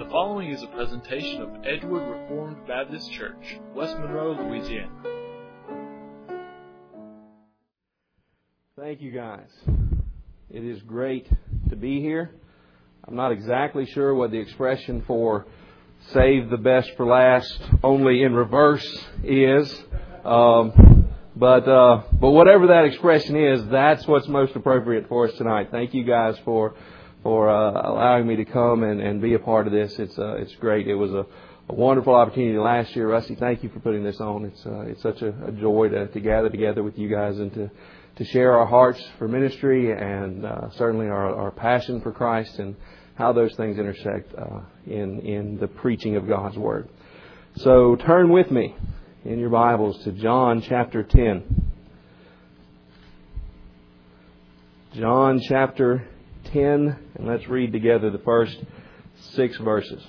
The following is a presentation of Edgewood Reformed Baptist Church, West Monroe, Louisiana. Thank you, guys. It is great to be here. I'm not exactly sure what the expression for save the best for last, only in reverse is. But whatever that expression is, that's what's most appropriate for us tonight. Thank you guys for allowing me to come and be a part of this. It's great. It was a wonderful opportunity last year. Rusty, thank you for putting this on. It's such a joy to gather together with you guys and to share our hearts for ministry and certainly our passion for Christ and how those things intersect in the preaching of God's Word. So turn with me in your Bibles to John chapter 10. John chapter 10, and let's read together the first 6 verses.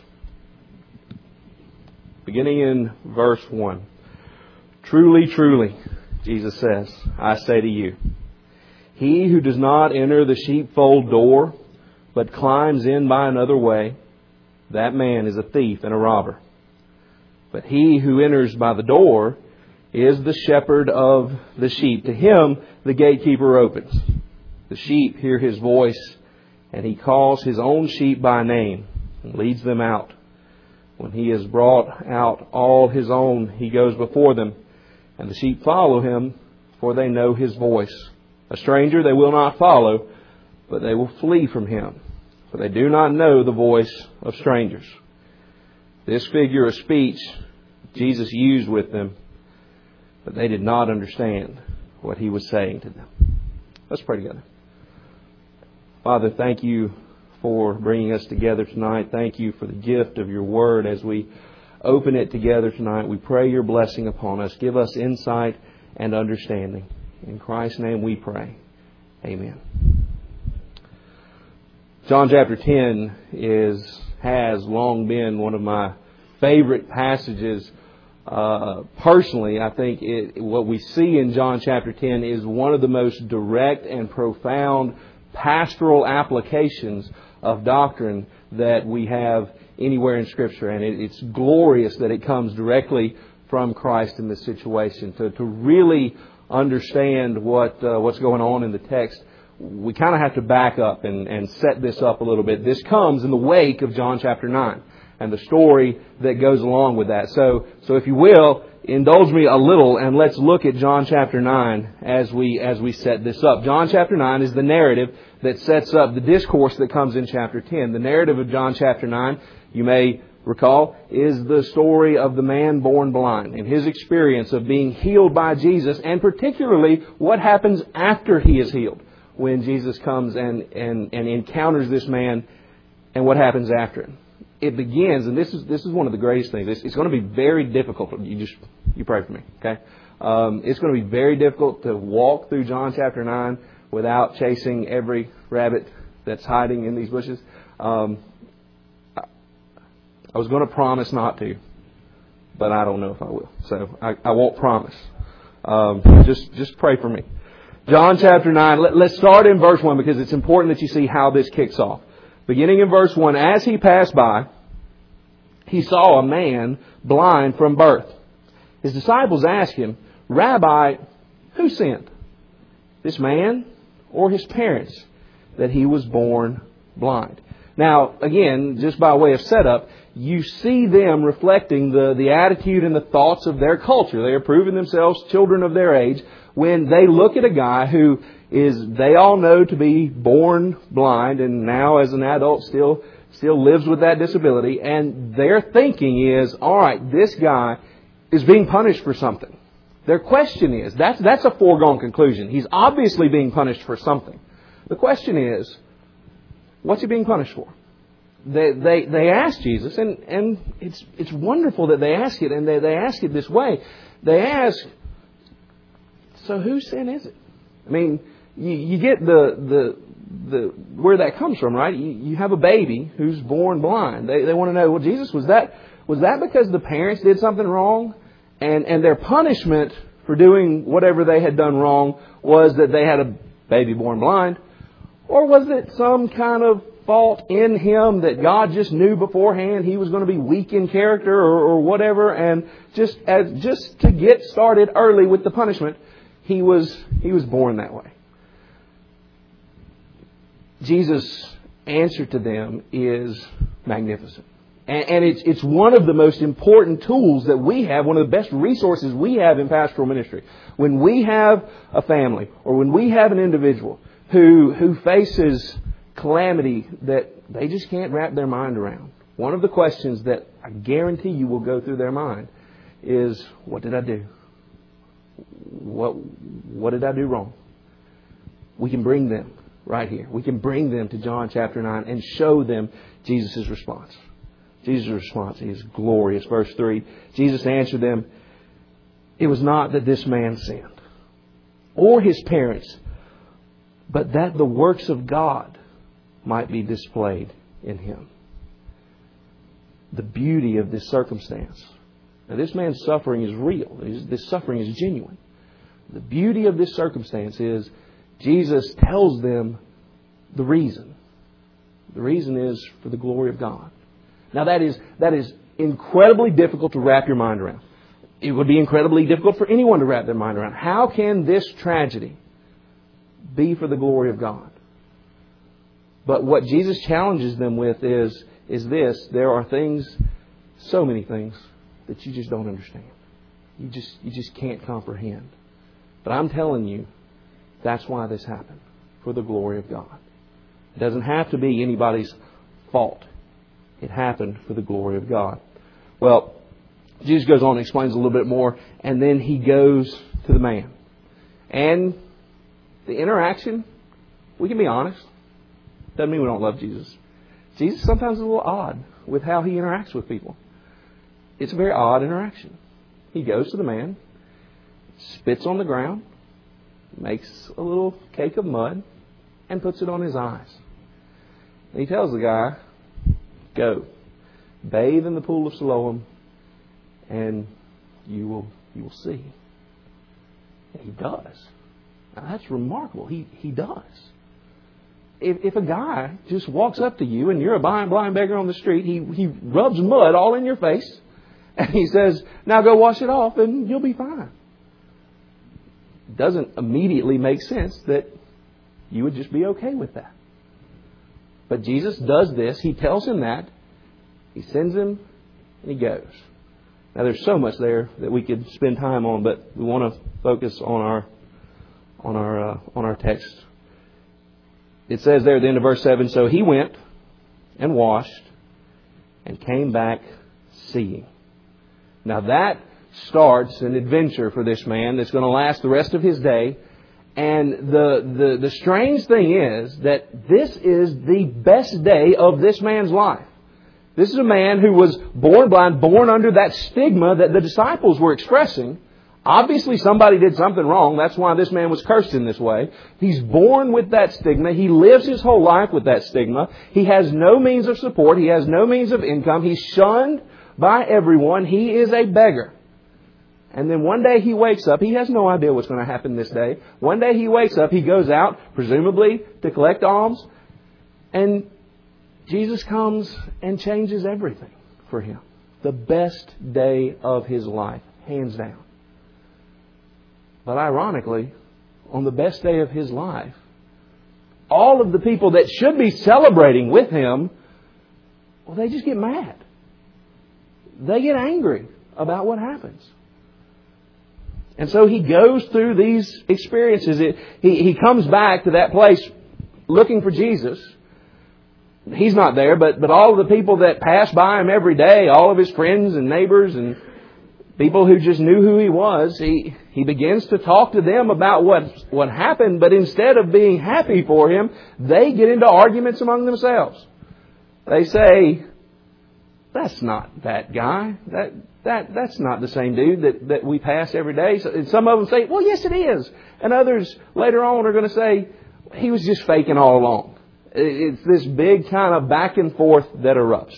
Beginning in verse 1. Truly, truly, Jesus says, I say to you, he who does not enter the sheepfold door, but climbs in by another way, that man is a thief and a robber. But he who enters by the door is the shepherd of the sheep. To him the gatekeeper opens. The sheep hear his voice, and he calls his own sheep by name and leads them out. When he has brought out all his own, he goes before them, and the sheep follow him, for they know his voice. A stranger they will not follow, but they will flee from him, for they do not know the voice of strangers. This figure of speech Jesus used with them, but they did not understand what he was saying to them. Let's pray together. Father, thank you for bringing us together tonight. Thank you for the gift of your word as we open it together tonight. We pray your blessing upon us. Give us insight and understanding. In Christ's name we pray. Amen. John chapter 10 has long been one of my favorite passages. Personally, I think what we see in John chapter 10 is one of the most direct and profound pastoral applications of doctrine that we have anywhere in Scripture. And it's glorious that it comes directly from Christ in this situation. To really understand what's going on in the text, we kind of have to back up and set this up a little bit. This comes in the wake of John chapter 9 and the story that goes along with that. So if you will, indulge me a little and let's look at John chapter 9 as we set this up. John chapter 9 is the narrative that sets up the discourse that comes in chapter 10. The narrative of John chapter 9, you may recall, is the story of the man born blind and his experience of being healed by Jesus, and particularly what happens after he is healed, when Jesus comes and encounters this man and what happens after it. It begins, and this is one of the greatest things. It's going to be very difficult. You pray for me, okay? It's going to be very difficult to walk through John chapter 9 without chasing every rabbit that's hiding in these bushes. I was going to promise not to, but I don't know if I will. So I won't promise. Just pray for me. John chapter 9, let's start in verse 1 because it's important that you see how this kicks off. Beginning in verse 1, as he passed by, he saw a man blind from birth. His disciples asked him, Rabbi, who sinned, this man or his parents, that he was born blind? Now, again, just by way of setup, you see them reflecting the attitude and the thoughts of their culture. They are proving themselves children of their age when they look at a guy who they all know to be born blind and now as an adult still lives with that disability. And their thinking is, all right, this guy is being punished for something. Their question is, that's a foregone conclusion. He's obviously being punished for something. The question is, what's he being punished for? They ask Jesus, and it's wonderful that they ask it, and they ask it this way. They ask, so whose sin is it? I mean, you get the where that comes from, right? You have a baby who's born blind. They want to know, well, Jesus, was that because the parents did something wrong? And their punishment for doing whatever they had done wrong was that they had a baby born blind? Or was it some kind of fault in him that God just knew beforehand he was going to be weak in character or whatever, and just to get started early with the punishment, he was born that way. Jesus' answer to them is magnificent. And it's one of the most important tools that we have, one of the best resources we have in pastoral ministry. When we have a family or when we have an individual who faces calamity that they just can't wrap their mind around, one of the questions that I guarantee you will go through their mind is, what did I do? What did I do wrong? We can bring them right here. We can bring them to John chapter 9 and show them Jesus' response. Jesus' response is glorious. Verse 3, Jesus answered them, "It was not that this man sinned, or his parents, but that the works of God might be displayed in him." The beauty of this circumstance. Now, this man's suffering is real. This suffering is genuine. The beauty of this circumstance is Jesus tells them the reason. The reason is for the glory of God. Now, that is incredibly difficult to wrap your mind around. It would be incredibly difficult for anyone to wrap their mind around. How can this tragedy be for the glory of God? But what Jesus challenges them with is this: there are things, so many things, that you just don't understand. You just can't comprehend. But I'm telling you, that's why this happened, for the glory of God. It doesn't have to be anybody's fault. It happened for the glory of God. Well, Jesus goes on and explains a little bit more, and then He goes to the man. And the interaction, we can be honest, doesn't mean we don't love Jesus. Jesus sometimes is a little odd with how He interacts with people. It's a very odd interaction. He goes to the man, spits on the ground, makes a little cake of mud, and puts it on his eyes. And He tells the guy, "Go, bathe in the pool of Siloam, and you will see." And he does. Now, that's remarkable. He does. If a guy just walks up to you and you're a blind beggar on the street, he rubs mud all in your face, and he says, "Now go wash it off and you'll be fine." It doesn't immediately make sense that you would just be okay with that. But Jesus does this. He tells him that. He sends him and he goes. Now, there's so much there that we could spend time on, but we want to focus on our text. It says there at the end of verse 7, "So he went and washed and came back seeing." Now, that starts an adventure for this man that's going to last the rest of his day. And the strange thing is that this is the best day of this man's life. This is a man who was born blind, born under that stigma that the disciples were expressing. Obviously, somebody did something wrong. That's why this man was cursed in this way. He's born with that stigma. He lives his whole life with that stigma. He has no means of support. He has no means of income. He's shunned by everyone. He is a beggar. And then one day he wakes up. He has no idea what's going to happen this day. One day he wakes up. He goes out, presumably to collect alms. And Jesus comes and changes everything for him. The best day of his life, hands down. But ironically, on the best day of his life, all of the people that should be celebrating with him, well, they just get mad. They get angry about what happens. And so he goes through these experiences. He comes back to that place looking for Jesus. He's not there, but all of the people that pass by him every day, all of his friends and neighbors and people who just knew who he was, he begins to talk to them about what happened. But instead of being happy for him, they get into arguments among themselves. They say, "That's not that guy. That's not the same dude that we pass every day." So, and some of them say, "Well, yes, it is." And others later on are going to say, "He was just faking all along." It's this big kind of back and forth that erupts.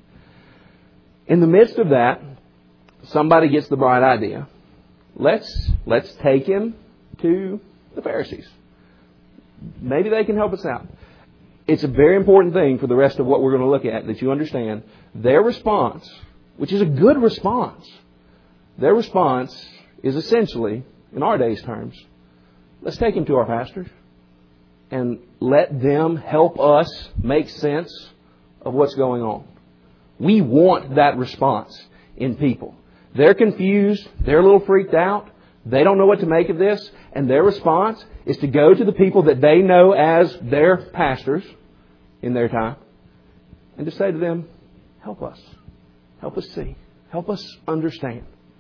In the midst of that, somebody gets the bright idea. Let's take him to the Pharisees. Maybe they can help us out. it's a very important thing for the rest of what we're going to look at that you understand. Their response, which is a good response, their response is essentially, in our day's terms, let's take him to our pastors and let them help us make sense of what's going on. We want that response in people. They're confused. They're a little freaked out. They don't know what to make of this. And their response is to go to the people that they know as their pastors in their time and to say to them, help us. Help us see. Help us understand.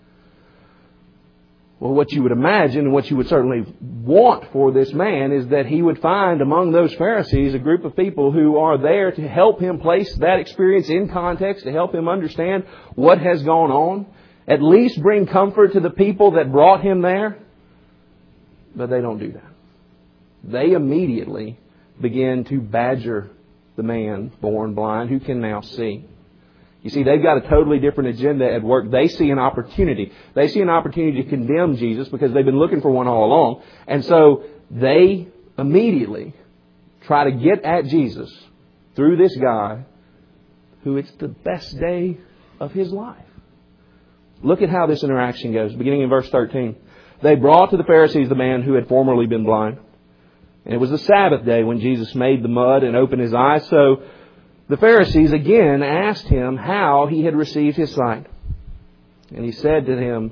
Well, what you would imagine and what you would certainly want for this man is that he would find among those Pharisees a group of people who are there to help him place that experience in context, to help him understand what has gone on, at least bring comfort to the people that brought him there. But they don't do that. They immediately begin to badger the man born blind who can now see. You see, they've got a totally different agenda at work. They see an opportunity. They see an opportunity to condemn Jesus because they've been looking for one all along. And so they immediately try to get at Jesus through this guy who it's the best day of his life. Look at how this interaction goes, beginning in verse 13. They brought to the Pharisees the man who had formerly been blind. And it was the Sabbath day when Jesus made the mud and opened his eyes. So the Pharisees again asked him how he had received his sight. And he said to them,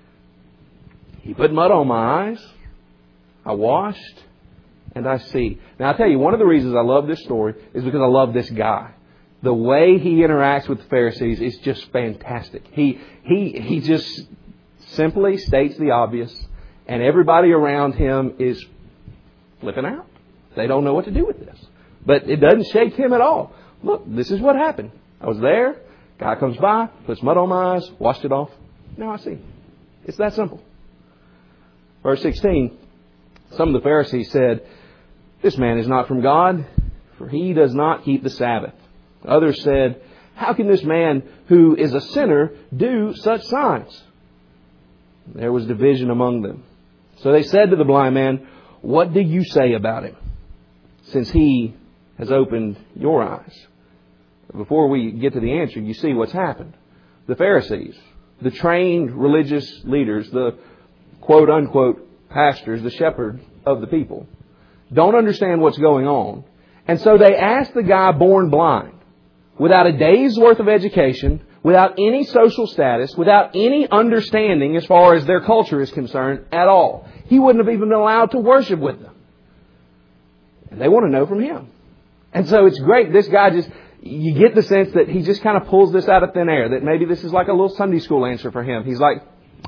he put mud on my eyes, I washed, and I see. Now I tell you, one of the reasons I love this story is because I love this guy. The way he interacts with the Pharisees is just fantastic. He just simply states the obvious, and everybody around him is flipping out. They don't know what to do with this. But it doesn't shake him at all. Look, this is what happened. I was there. Guy comes by, puts mud on my eyes, washed it off. Now I see. It's that simple. Verse 16, some of the Pharisees said, this man is not from God, for he does not keep the Sabbath. Others said, how can this man who is a sinner do such signs? There was division among them. So they said to the blind man, what do you say about him, since he has opened your eyes? Before we get to the answer, you see what's happened. The Pharisees, the trained religious leaders, the quote-unquote pastors, the shepherd of the people, don't understand what's going on. And so they ask the guy born blind, without a day's worth of education, without any social status, without any understanding as far as their culture is concerned at all. He wouldn't have even been allowed to worship with them. And they want to know from him. And so it's great. This guy you get the sense that he just kind of pulls this out of thin air, that maybe this is like a little Sunday school answer for him. He's like,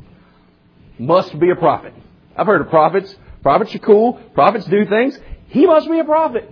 must be a prophet. I've heard of prophets. Prophets are cool. Prophets do things. He must be a prophet.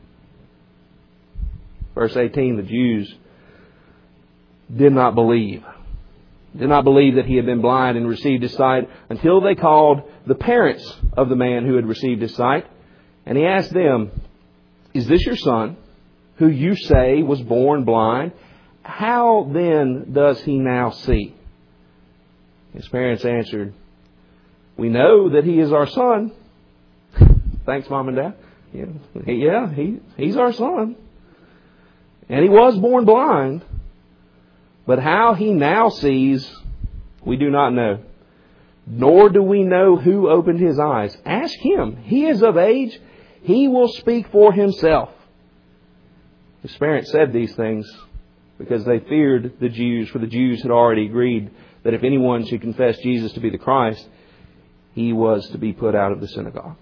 Verse 18, the Jews did not believe. Did not believe that he had been blind and received his sight until they called the parents of the man who had received his sight. And he asked them, is this your son, who you say was born blind? How then does he now see? His parents answered, we know that he is our son. Thanks, Mom and Dad. He's our son. And he was born blind. But how he now sees, we do not know. Nor do we know who opened his eyes. Ask him. He is of age. He will speak for himself. His parents said these things because they feared the Jews, for the Jews had already agreed that if anyone should confess Jesus to be the Christ, he was to be put out of the synagogue.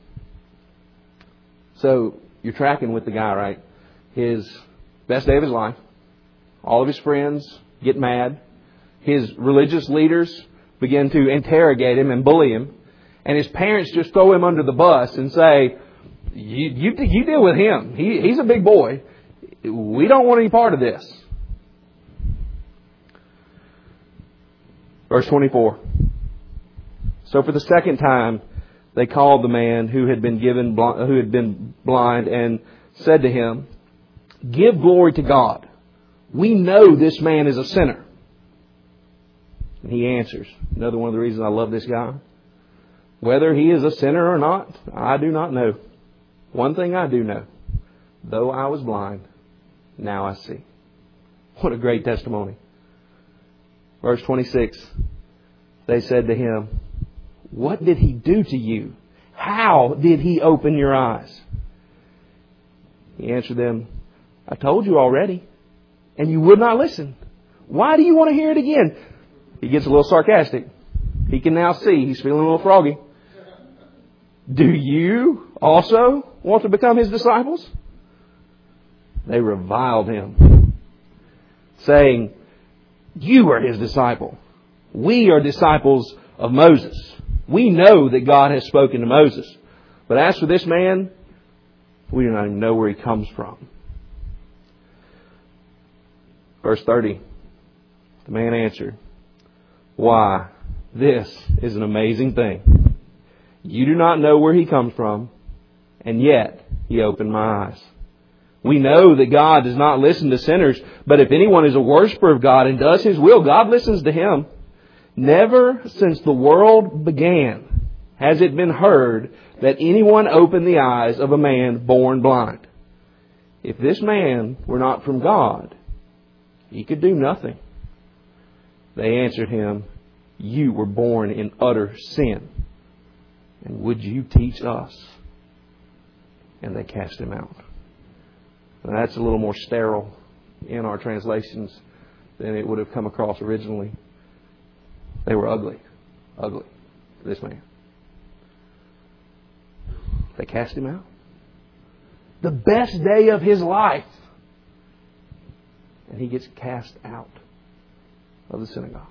So you're tracking with the guy, right? His best day of his life. All of his friends get mad. His religious leaders begin to interrogate him and bully him. And his parents just throw him under the bus and say, you deal with him. He's a big boy. We don't want any part of this. Verse 24. So for the second time, they called the man who had been blind and said to him, give glory to God. We know this man is a sinner. And he answers. Another one of the reasons I love this guy. Whether he is a sinner or not, I do not know. One thing I do know. Though I was blind, now I see. What a great testimony. Verse 26, they said to him, what did he do to you? How did he open your eyes? He answered them, I told you already, and you would not listen. Why do you want to hear it again? He gets a little sarcastic. He can now see. He's feeling a little froggy. Do you also want to become his disciples? They reviled him, saying, you are his disciple. We are disciples of Moses. We know that God has spoken to Moses. But as for this man, we do not even know where he comes from. Verse 30, the man answered, why, this is an amazing thing. You do not know where he comes from, and yet he opened my eyes. We know that God does not listen to sinners, but if anyone is a worshiper of God and does his will, God listens to him. Never since the world began has it been heard that anyone opened the eyes of a man born blind. If this man were not from God, he could do nothing. They answered him, you were born in utter sin, and would you teach us? And they cast him out. Now, that's a little more sterile in our translations than it would have come across originally. They were ugly. Ugly. This man. They cast him out. The best day of his life. And he gets cast out of the synagogue.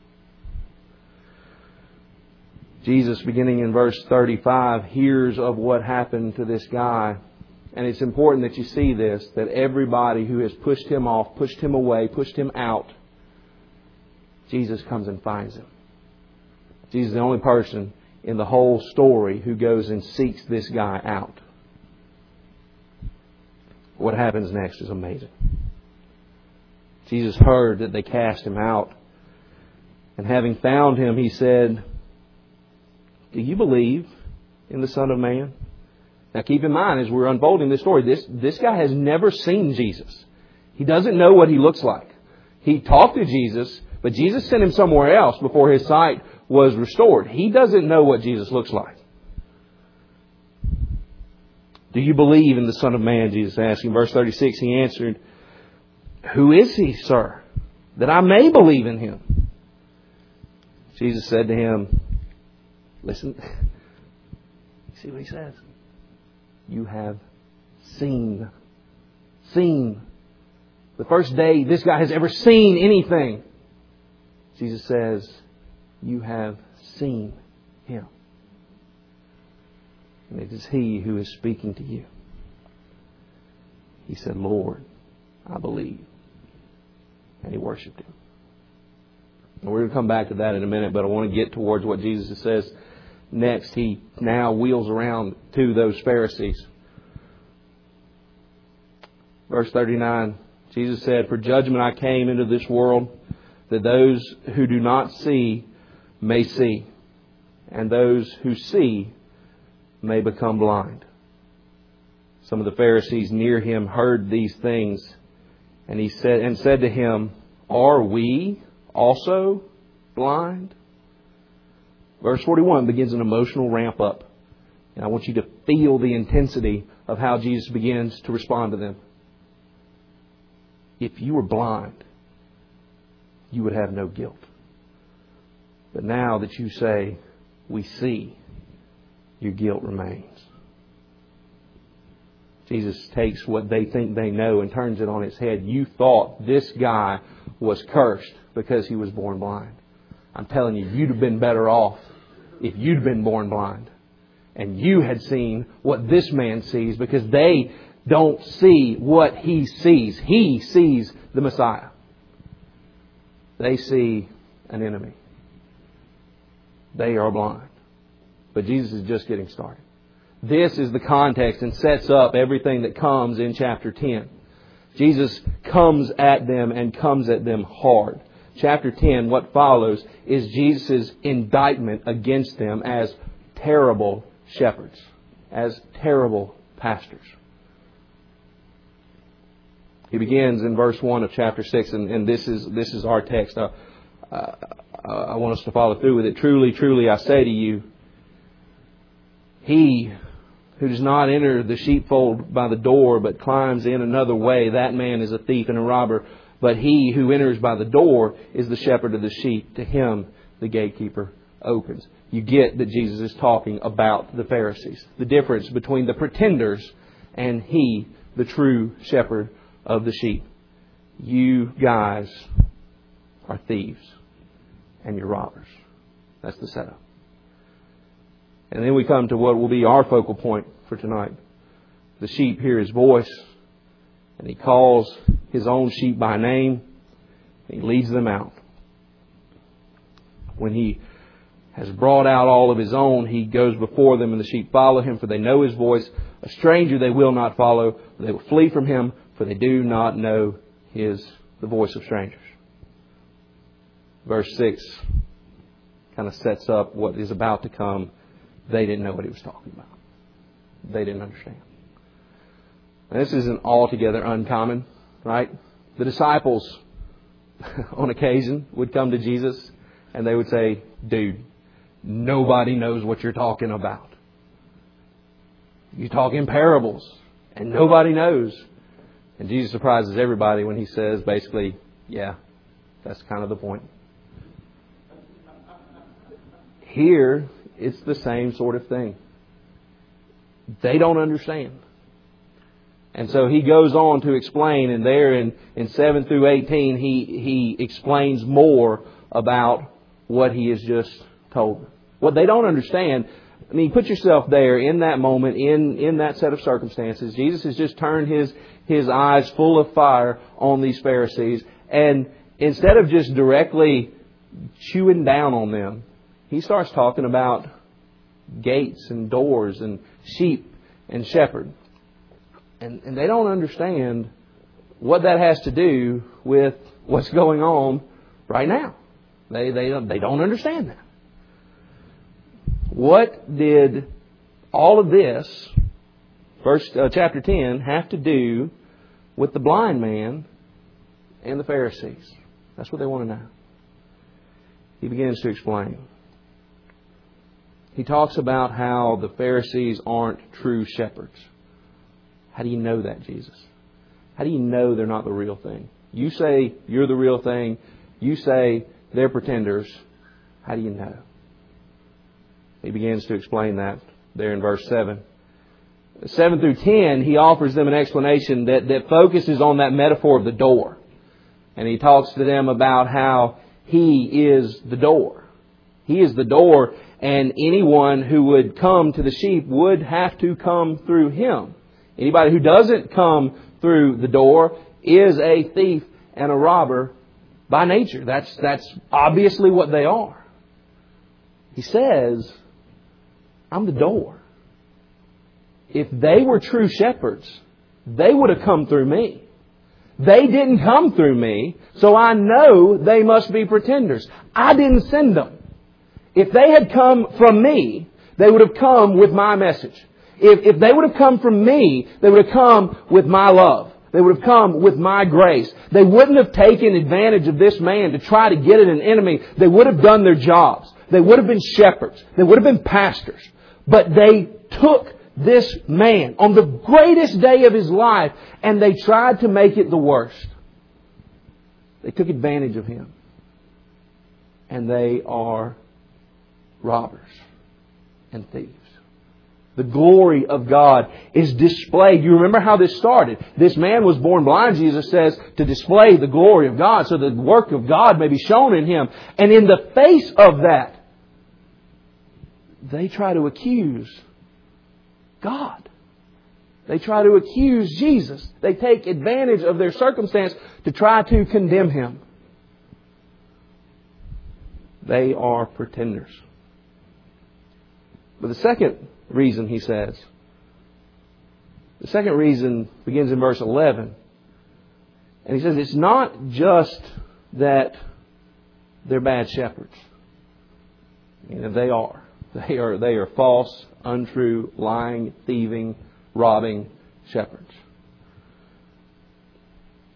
Jesus, beginning in verse 35, hears of what happened to this guy. And it's important that you see this, that everybody who has pushed him off, pushed him away, pushed him out, Jesus comes and finds him. Jesus is the only person in the whole story who goes and seeks this guy out. What happens next is amazing. Jesus heard that they cast him out. And having found him, he said, do you believe in the Son of Man? Now keep in mind, as we're unfolding this story, this guy has never seen Jesus. He doesn't know what he looks like. He talked to Jesus, but Jesus sent him somewhere else before his sight was restored. He doesn't know what Jesus looks like. Do you believe in the Son of Man? Jesus asked him. Verse 36, he answered, who is he, sir, that I may believe in him? Jesus said to him, listen, you see what he says? You have seen. Seen. The first day this guy has ever seen anything. Jesus says, you have seen him. And it is he who is speaking to you. He said, Lord, I believe. And he worshipped him. And we're going to come back to that in a minute, but I want to get towards what Jesus says next. He now wheels around to those Pharisees. Verse 39, Jesus said, for judgment I came into this world, that those who do not see may see, and those who see may become blind. Some of the Pharisees near him heard these things, and he said to him, are we also blind? Verse 41 begins an emotional ramp up. And I want you to feel the intensity of how Jesus begins to respond to them. If you were blind, you would have no guilt. But now that you say, we see, your guilt remains. Jesus takes what they think they know and turns it on its head. You thought this guy was cursed because he was born blind. I'm telling you, you'd have been better off if you'd been born blind and you had seen what this man sees, because they don't see what he sees. He sees the Messiah. They see an enemy. They are blind. But Jesus is just getting started. This is the context and sets up everything that comes in chapter 10. Jesus comes at them and comes at them hard. Chapter 10, what follows, is Jesus' indictment against them as terrible shepherds, as terrible pastors. He begins in verse 1 of chapter 6, and this is our text. I want us to follow through with it. Truly, truly, I say to you, he who does not enter the sheepfold by the door, but climbs in another way, that man is a thief and a robber. But he who enters by the door is the shepherd of the sheep. To him the gatekeeper opens. You get that Jesus is talking about the Pharisees. The difference between the pretenders and he, the true shepherd of the sheep. You guys are thieves and you're robbers. That's the setup. And then we come to what will be our focal point for tonight. The sheep hear His voice, and He calls His own sheep by name, and He leads them out. When He has brought out all of His own, He goes before them, and the sheep follow Him, for they know His voice. A stranger they will not follow, they will flee from Him, for they do not know the voice of strangers. Verse 6 kind of sets up what is about to come. They didn't know what He was talking about. They didn't understand. And this isn't altogether uncommon, right? The disciples, on occasion, would come to Jesus and they would say, "Dude, nobody knows what you're talking about. You talk in parables and nobody knows." And Jesus surprises everybody when He says, basically, yeah, that's kind of the point. Here, it's the same sort of thing. They don't understand. And so He goes on to explain, and there in 7 through 18, He explains more about what He has just told them. What they don't understand, I mean, put yourself there in that moment, in that set of circumstances. Jesus has just turned His eyes full of fire on these Pharisees. And instead of just directly chewing down on them, He starts talking about gates and doors and sheep and shepherd. And they don't understand what that has to do with what's going on right now. They don't understand that. What did all of this, chapter 10, have to do with the blind man and the Pharisees? That's what they want to know. He begins to explain. He talks about how the Pharisees aren't true shepherds. How do you know that, Jesus? How do you know they're not the real thing? You say you're the real thing. You say they're pretenders. How do you know? He begins to explain that there in verse 7. 7 through 10, he offers them an explanation that focuses on that metaphor of the door. And he talks to them about how He is the door. He is the door, and anyone who would come to the sheep would have to come through Him. Anybody who doesn't come through the door is a thief and a robber by nature. That's obviously what they are. He says, I'm the door. If they were true shepherds, they would have come through me. They didn't come through me, so I know they must be pretenders. I didn't send them. If they had come from me, they would have come with my message. If they would have come from me, they would have come with my love. They would have come with my grace. They wouldn't have taken advantage of this man to try to get at an enemy. They would have done their jobs. They would have been shepherds. They would have been pastors. But they took this man on the greatest day of his life and they tried to make it the worst. They took advantage of him. And they are robbers and thieves. The glory of God is displayed. You remember how this started. This man was born blind, Jesus says, to display the glory of God so the work of God may be shown in him. And in the face of that, they try to accuse God. They try to accuse Jesus. They take advantage of their circumstance to try to condemn Him. They are pretenders. But the second reason, he says, the second reason begins in verse 11. And he says it's not just that they're bad shepherds. You know, they are. They are false, untrue, lying, thieving, robbing shepherds.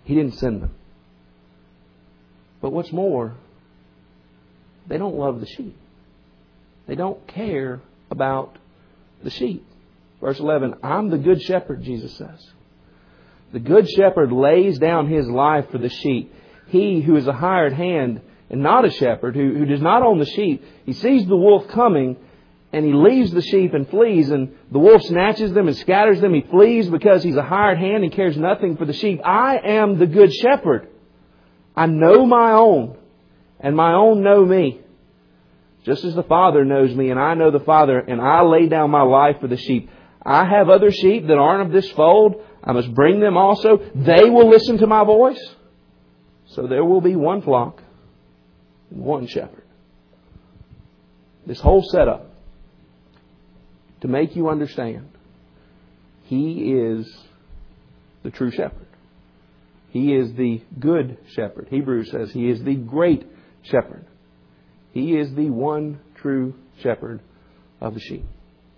He didn't send them. But what's more, they don't love the sheep. They don't care about the sheep. Verse 11, I'm the good shepherd, Jesus says. The good shepherd lays down his life for the sheep. He who is a hired hand and not a shepherd, who does not own the sheep, he sees the wolf coming and he leaves the sheep and flees, and the wolf snatches them and scatters them. He flees because he's a hired hand and cares nothing for the sheep. I am the good shepherd. I know my own, and my own know me. Just as the Father knows me, and I know the Father, and I lay down my life for the sheep. I have other sheep that aren't of this fold. I must bring them also. They will listen to my voice. So there will be one flock and one shepherd. This whole setup to make you understand, He is the true shepherd. He is the good shepherd. Hebrews says He is the great shepherd. He is the one true shepherd of the sheep.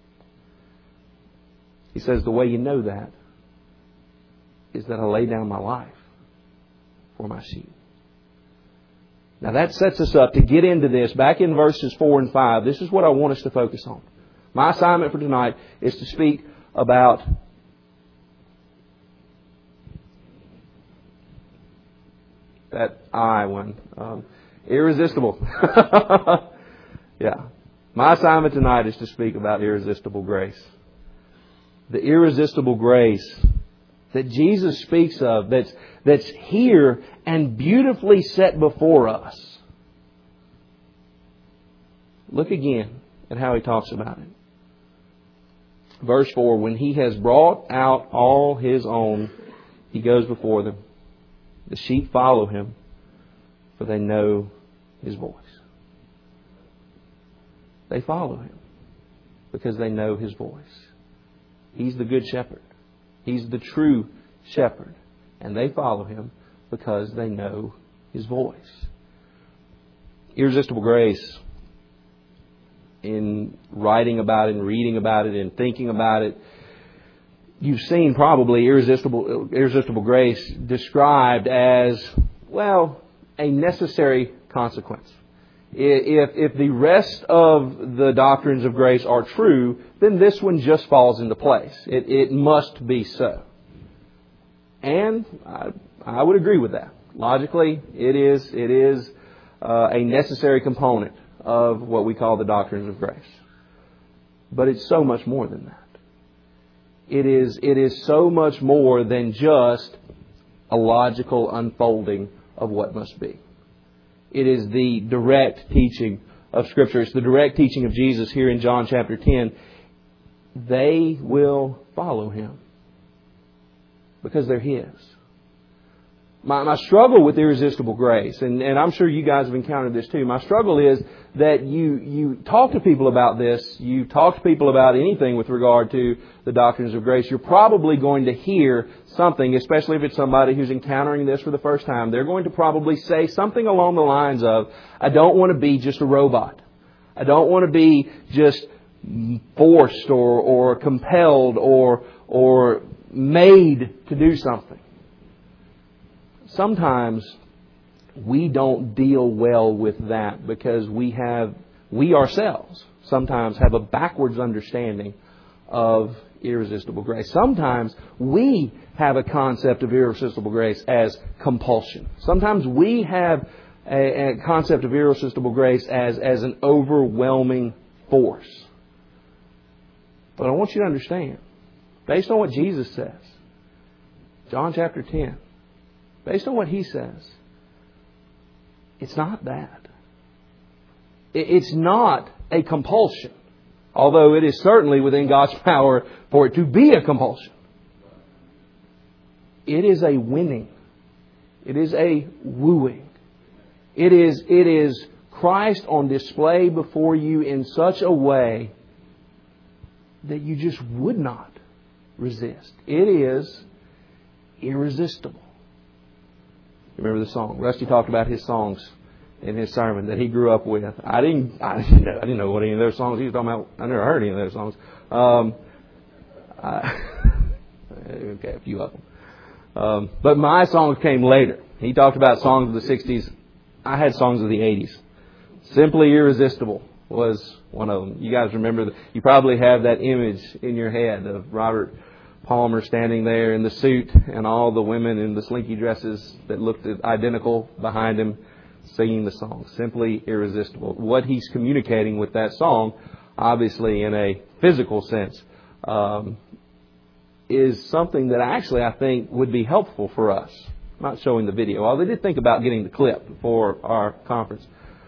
He says the way you know that is that I lay down my life for my sheep. Now that sets us up to get into this. Back in verses 4 and 5, this is what I want us to focus on. My assignment for tonight is to speak about that I one. Irresistible. Yeah. My assignment tonight is to speak about irresistible grace. The irresistible grace that Jesus speaks of, that's here and beautifully set before us. Look again at how He talks about it. Verse 4, when He has brought out all His own, He goes before them. The sheep follow Him, for they know His voice. They follow Him because they know His voice. He's the good shepherd. He's the true shepherd. And they follow Him because they know His voice. Irresistible grace, in writing about it and reading about it and thinking about it, you've seen probably irresistible grace described as, well, a necessary consequence. If the rest of the doctrines of grace are true, then this one just falls into place. It must be so. And I would agree with that. Logically, it is a necessary component of what we call the doctrines of grace. But it's so much more than that. It is so much more than just a logical unfolding of what must be. It is the direct teaching of Scripture. It's the direct teaching of Jesus here in John chapter 10. They will follow Him because they're His. My struggle with irresistible grace, and I'm sure you guys have encountered this too, my struggle is that you talk to people about this, you talk to people about anything with regard to the doctrines of grace, you're probably going to hear something, especially if it's somebody who's encountering this for the first time. They're going to probably say something along the lines of, I don't want to be just a robot. I don't want to be just forced or compelled or made to do something. Sometimes we don't deal well with that because we ourselves sometimes have a backwards understanding of irresistible grace. Sometimes we have a concept of irresistible grace as compulsion. Sometimes we have a concept of irresistible grace as an overwhelming force. But I want you to understand, based on what Jesus says, John chapter 10, based on what He says, it's not that. It's not a compulsion. Although it is certainly within God's power for it to be a compulsion. It is a winning. It is a wooing. It is Christ on display before you in such a way that you just would not resist. It is irresistible. Remember the song? Rusty talked about his songs in his sermon that he grew up with. I didn't know what any of those songs he was talking about. I never heard any of those songs. Okay, a few of them. But my songs came later. He talked about songs of the 60s. I had songs of the 80s. Simply Irresistible was one of them. You guys remember, you probably have that image in your head of Robert Palmer standing there in the suit and all the women in the slinky dresses that looked identical behind him singing the song. Simply Irresistible. What he's communicating with that song, obviously in a physical sense, is something that actually I think would be helpful for us. I'm not showing the video, although I did think about getting the clip for our conference.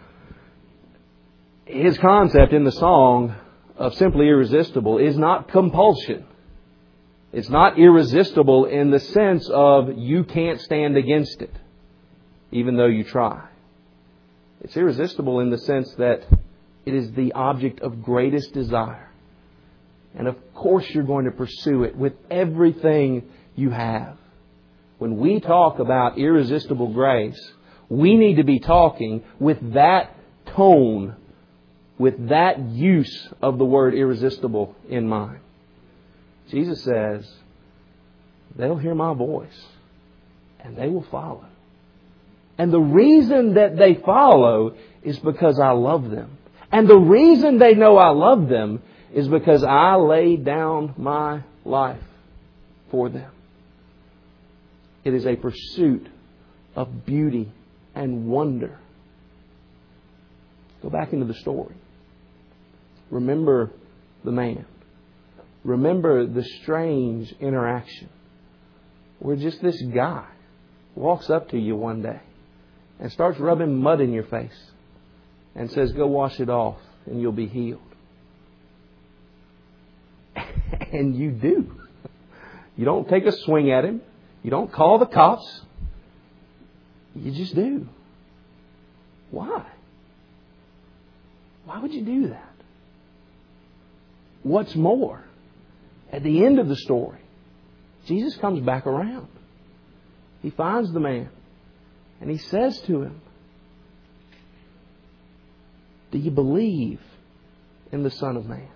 His concept in the song of Simply Irresistible is not compulsion. It's not irresistible in the sense of you can't stand against it, even though you try. It's irresistible in the sense that it is the object of greatest desire. And of course you're going to pursue it with everything you have. When we talk about irresistible grace, we need to be talking with that tone, with that use of the word irresistible in mind. Jesus says, they'll hear my voice and they will follow. And the reason that they follow is because I love them. And the reason they know I love them is because I laid down my life for them. It is a pursuit of beauty and wonder. Go back into the story. Remember the man. Remember the strange interaction where just this guy walks up to you one day and starts rubbing mud in your face and says, go wash it off and you'll be healed. And you do. You don't take a swing at him. You don't call the cops. You just do. Why? Why would you do that? What's more, at the end of the story, Jesus comes back around. He finds the man and he says to him, do you believe in the Son of Man?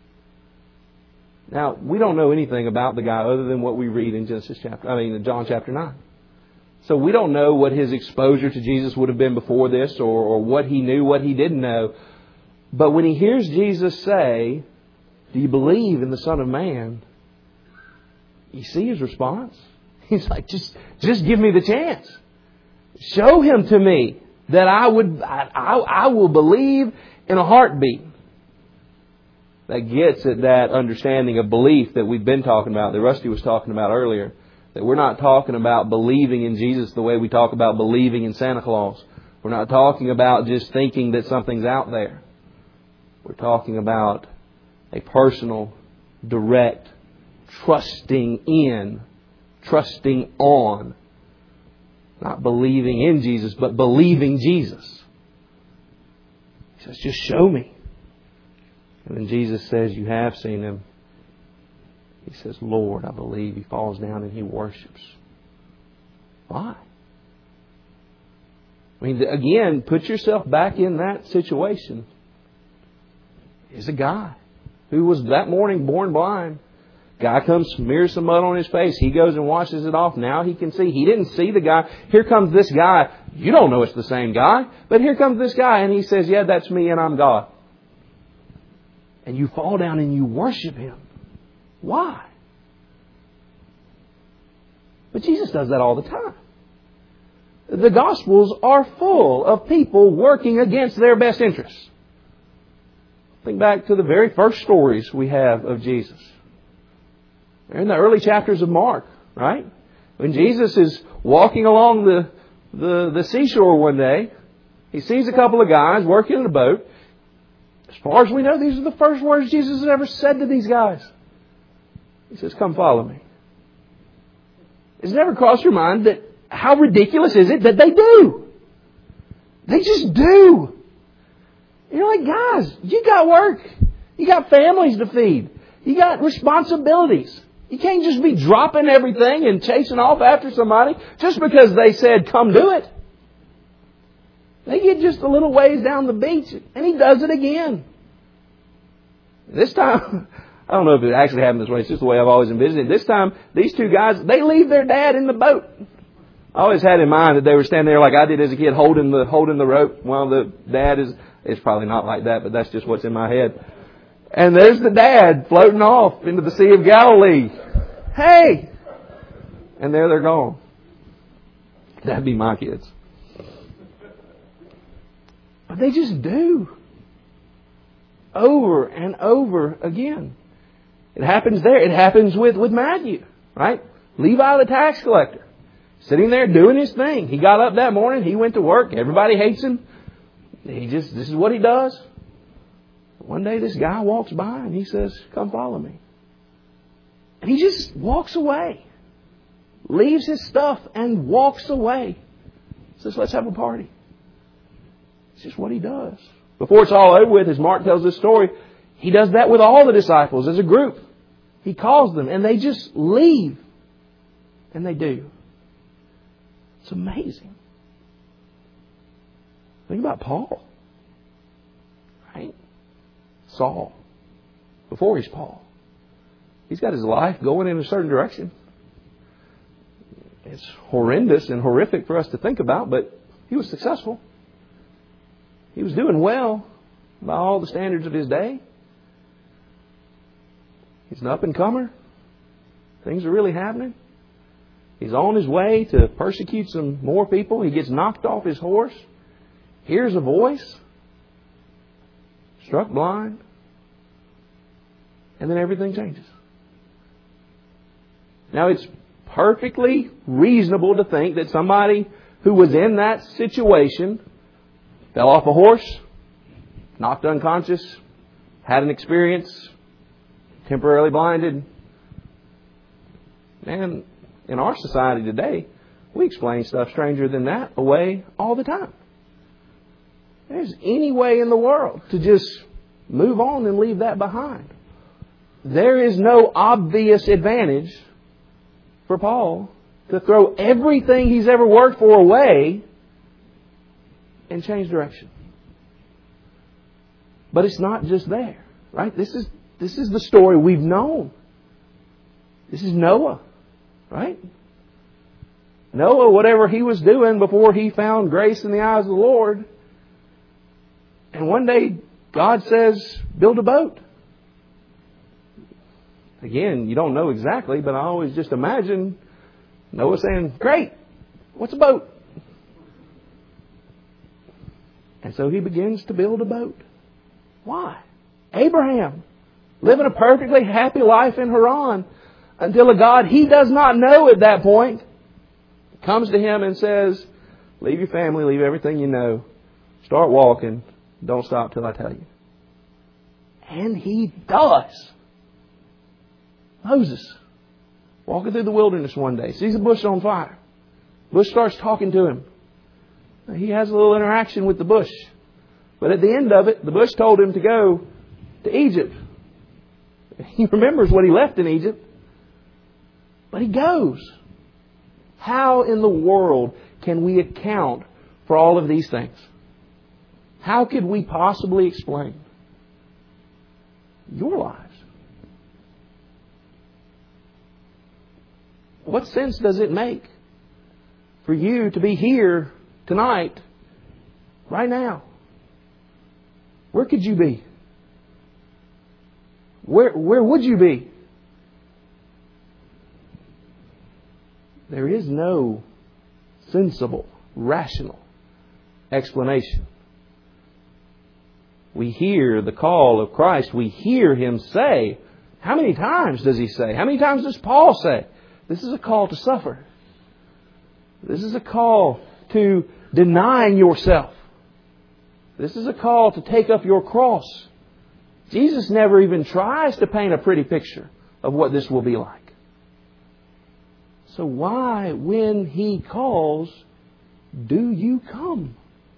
Now, we don't know anything about the guy other than what we read in John chapter 9. So we don't know what his exposure to Jesus would have been before this or what he knew, what he didn't know. But when he hears Jesus say, do you believe in the Son of Man? You see his response? He's like, just give me the chance. Show him to me that I will believe in a heartbeat. That gets at that understanding of belief that we've been talking about, that Rusty was talking about earlier. That we're not talking about believing in Jesus the way we talk about believing in Santa Claus. We're not talking about just thinking that something's out there. We're talking about a personal, direct, trusting in, trusting on. Not believing in Jesus, but believing Jesus. He says, just show me. And then Jesus says, you have seen Him. He says, Lord, I believe. He falls down and he worships. Why? I mean, again, put yourself back in that situation. Here's a guy who was that morning born blind. Guy comes, smears some mud on his face. He goes and washes it off. Now he can see. He didn't see the guy. Here comes this guy. You don't know it's the same guy. But here comes this guy and he says, yeah, that's me and I'm God. And you fall down and you worship Him. Why? But Jesus does that all the time. The Gospels are full of people working against their best interests. Think back to the very first stories we have of Jesus. They're in the early chapters of Mark, right? When Jesus is walking along the seashore one day, he sees a couple of guys working in a boat. As far as we know, these are the first words Jesus has ever said to these guys. He says, come follow me. Has it ever crossed your mind that how ridiculous is it that they do? They just do. You're like, guys, you got work. You got families to feed. You got responsibilities. You can't just be dropping everything and chasing off after somebody just because they said, come do it. They get just a little ways down the beach and He does it again. This time, I don't know if it actually happened this way. It's just the way I've always envisioned it. This time, these two guys, they leave their dad in the boat. I always had in mind that they were standing there like I did as a kid, holding the rope while the dad is. It's probably not like that, but that's just what's in my head. And there's the dad floating off into the Sea of Galilee. Hey! And there they're gone. That'd be my kids. But they just do. Over and over again. It happens there. It happens with Matthew, right? Levi the tax collector. Sitting there doing his thing. He got up that morning. He went to work. Everybody hates him. This is what he does. One day this guy walks by and he says, come follow me. And he just walks away. Leaves his stuff and walks away. Says, let's have a party. It's just what he does. Before it's all over with, as Mark tells this story, he does that with all the disciples as a group. He calls them and they just leave. And they do. It's amazing. Think about Paul. Right? Saul. Before he's Paul. He's got his life going in a certain direction. It's horrendous and horrific for us to think about, but he was successful. He was doing well by all the standards of his day. He's an up-and-comer. Things are really happening. He's on his way to persecute some more people. He gets knocked off his horse. Hears a voice. Struck blind. And then everything changes. Now it's perfectly reasonable to think that somebody who was in that situation fell off a horse, knocked unconscious, had an experience, temporarily blinded. Man, in our society today, we explain stuff stranger than that away all the time. There's any way in the world to just move on and leave that behind. There is no obvious advantage for Paul to throw everything he's ever worked for away and change direction. But it's not just there, right? This is the story we've known. This is Noah, right? Noah, whatever he was doing before he found grace in the eyes of the Lord. And one day, God says, build a boat. Again, you don't know exactly, but I always just imagine Noah saying, great, what's a boat? And so he begins to build a boat. Why? Abraham, living a perfectly happy life in Haran, until a God he does not know at that point comes to him and says, leave your family, leave everything you know, start walking, don't stop till I tell you. And he does. Moses, walking through the wilderness one day, sees a bush on fire. Bush starts talking to him. He has a little interaction with the bush. But at the end of it, the bush told him to go to Egypt. He remembers what he left in Egypt. But he goes. How in the world can we account for all of these things? How could we possibly explain your lives? What sense does it make for you to be here tonight, right now? Where could you be? Where would you be? There is no sensible, rational explanation. We hear the call of Christ. We hear Him say. How many times does He say? How many times does Paul say? This is a call to suffer. This is a call to denying yourself. This is a call to take up your cross. Jesus never even tries to paint a pretty picture of what this will be like. So why, when He calls, do you come?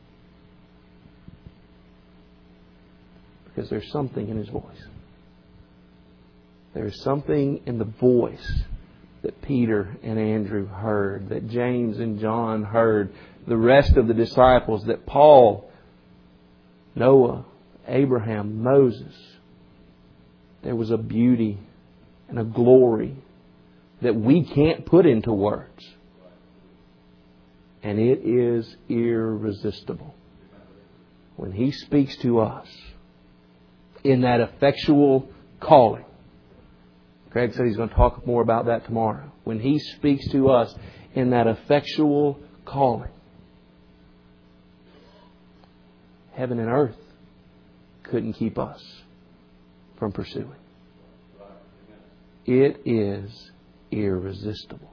Because there's something in His voice. There's something in the voice that Peter and Andrew heard, that James and John heard, the rest of the disciples, that Paul, Noah, Abraham, Moses, there was a beauty and a glory that we can't put into words. And it is irresistible. When He speaks to us in that effectual calling. Craig said he's going to talk more about that tomorrow. When He speaks to us in that effectual calling, heaven and earth couldn't keep us from pursuing. It is irresistible.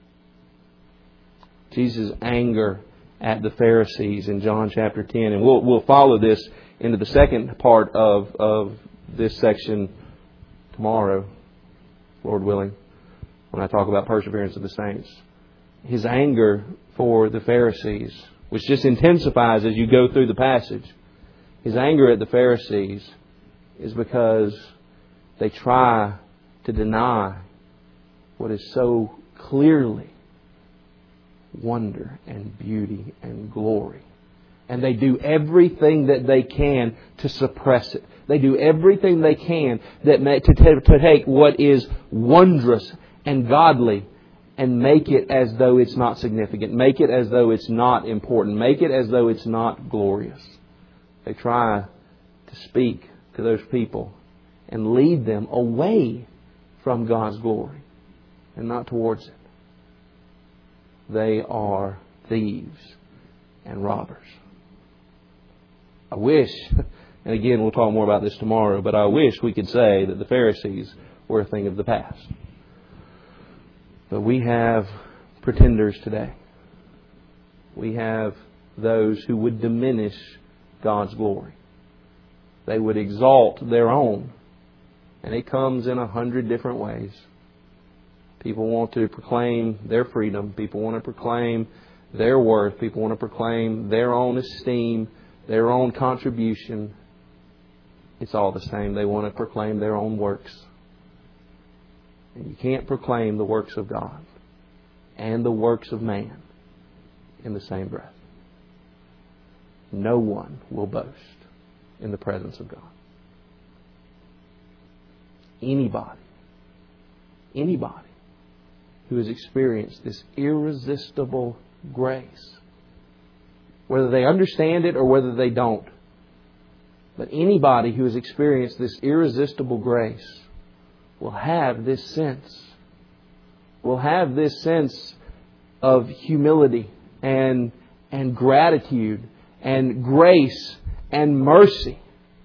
Jesus' anger at the Pharisees in John chapter 10. And we'll follow this into the second part of this section tomorrow, Lord willing, when I talk about perseverance of the saints. His anger for the Pharisees, which just intensifies as you go through the passage. His anger at the Pharisees is because they try to deny what is so clearly wonder and beauty and glory. And they do everything that they can to suppress it. They do everything they can to take what is wondrous and godly and make it as though it's not significant. Make it as though it's not important. Make it as though it's not glorious. They try to speak to those people and lead them away from God's glory and not towards it. They are thieves and robbers. I wish, and again we'll talk more about this tomorrow, but I wish we could say that the Pharisees were a thing of the past. But we have pretenders today. We have those who would diminish God's glory. They would exalt their own. And it comes in 100 different ways. People want to proclaim their freedom. People want to proclaim their worth. People want to proclaim their own esteem, their own contribution. It's all the same. They want to proclaim their own works. And you can't proclaim the works of God and the works of man in the same breath. No one will boast in the presence of God. Anybody who has experienced this irresistible grace, whether they understand it or whether they don't, but anybody who has experienced this irresistible grace will have this sense. Will have this sense of humility and gratitude and grace and mercy.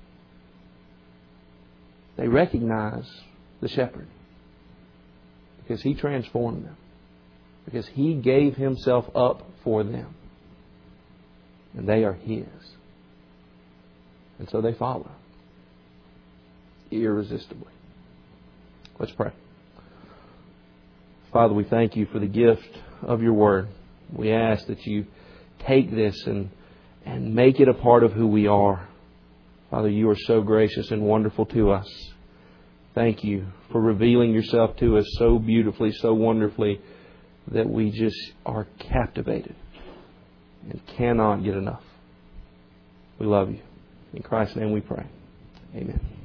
They recognize the shepherd because He transformed them, because He gave Himself up for them, and they are His. And so they follow irresistibly. Let's pray. Father, we thank You for the gift of Your Word. We ask that You take this and make it a part of who we are. Father, You are so gracious and wonderful to us. Thank You for revealing Yourself to us so beautifully, so wonderfully, that we just are captivated and cannot get enough. We love You. In Christ's name we pray. Amen.